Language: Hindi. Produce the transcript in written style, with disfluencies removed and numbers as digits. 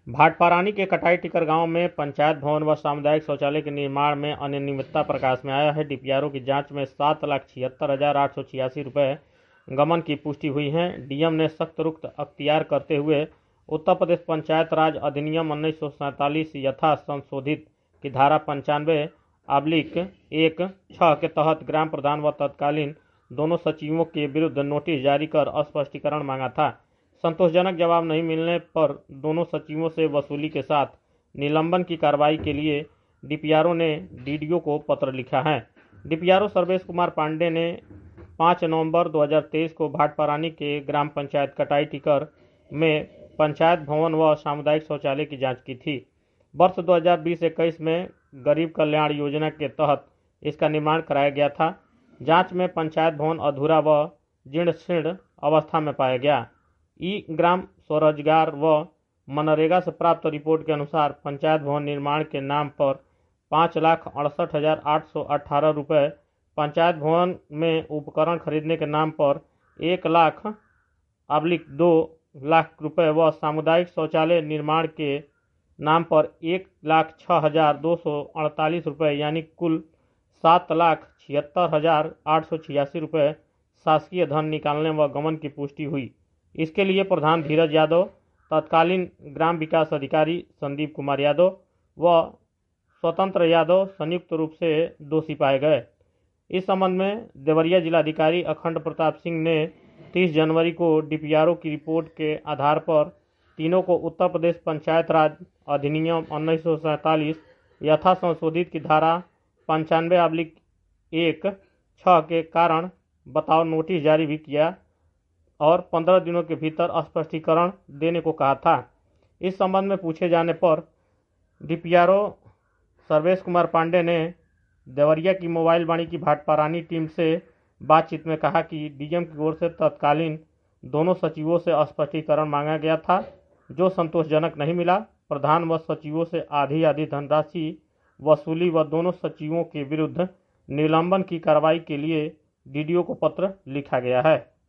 भाटपारानी के कटाई टिकर गांव में पंचायत भवन व सामुदायिक शौचालय के निर्माण में अनियमितता प्रकाश में आया है। डीपीआरओ की जांच में 7,76,886 रुपये गमन की पुष्टि हुई है। डीएम ने सख्त रुख अख्तियार करते हुए उत्तर प्रदेश पंचायत राज अधिनियम 1947 यथा संशोधित की धारा 95/1(6) के तहत ग्राम प्रधान व तत्कालीन दोनों सचिवों के विरुद्ध नोटिस जारी कर स्पष्टीकरण मांगा था। संतोषजनक जवाब नहीं मिलने पर दोनों सचिवों से वसूली के साथ निलंबन की कार्रवाई के लिए डीपीआरओ ने डीडीओ को पत्र लिखा है। डीपीआरओ सर्वेश कुमार पांडे ने 5 नवंबर 2023 को भाटपारानी के ग्राम पंचायत कटाई टिकर में पंचायत भवन व सामुदायिक शौचालय की जांच की थी। वर्ष 2020-21 में गरीब कल्याण योजना के तहत इसका निर्माण कराया गया था। जांच में पंचायत भवन अधूरा व जीर्ण शीर्ण अवस्था में पाया गया। ई ग्राम स्वरोजगार व मनरेगा से प्राप्त रिपोर्ट के अनुसार पंचायत भवन निर्माण के नाम पर 5,68,818 रुपये, पंचायत भवन में उपकरण खरीदने के नाम पर 1,00,000-2 लाख रुपये व सामुदायिक शौचालय निर्माण के नाम पर 1,06,248 रुपये यानी कुल 7,76,886 रुपये शासकीय धन निकालने व गमन की पुष्टि हुई। इसके लिए प्रधान धीरज यादव, तत्कालीन ग्राम विकास अधिकारी संदीप कुमार यादव व स्वतंत्र यादव संयुक्त रूप से दोषी पाए गए। इस संबंध में देवरिया जिलाधिकारी अखंड प्रताप सिंह ने 30 जनवरी को डीपीआरओ की रिपोर्ट के आधार पर तीनों को उत्तर प्रदेश पंचायत राज अधिनियम 1947 यथा संशोधित की धारा 95/1(6) के कारण बताओ नोटिस जारी भी किया और 15 दिनों के भीतर स्पष्टीकरण देने को कहा था। इस संबंध में पूछे जाने पर डीपीआरओ सर्वेश कुमार पांडे ने देवरिया की मोबाइल वाणिज्य भाटपारानी टीम से बातचीत में कहा कि डीएम की ओर से तत्कालीन दोनों सचिवों से स्पष्टीकरण मांगा गया था, जो संतोषजनक नहीं मिला। प्रधान व सचिवों से आधी धनराशि वसूली व दोनों सचिवों के विरुद्ध निलंबन की कार्रवाई के लिए डीडीओ को पत्र लिखा गया है।